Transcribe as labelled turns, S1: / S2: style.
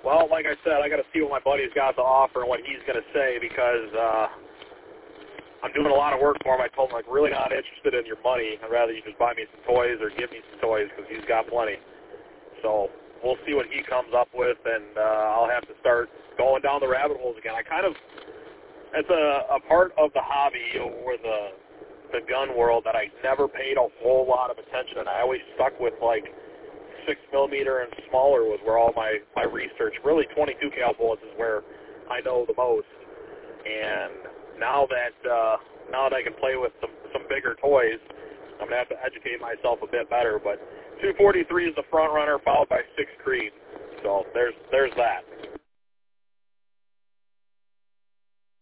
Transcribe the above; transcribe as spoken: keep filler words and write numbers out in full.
S1: Well, like I said, I got to see what my buddy's got to offer and what he's going to say because uh, I'm doing a lot of work for him. I told him I'm like, really not interested in your money. I'd rather you just buy me some toys or give me some toys because he's got plenty. So we'll see what he comes up with, and uh, I'll have to start going down the rabbit holes again. I kind of, it's a, a part of the hobby or the the gun world that I never paid a whole lot of attention, and I always stuck with like six millimeter and smaller was where all my, my research, really twenty-two cal bullets is where I know the most. And now that uh, now that I can play with some, some bigger toys, I'm going to have to educate myself a bit better. But two forty-three is the front runner, followed by six Creed. So there's there's that.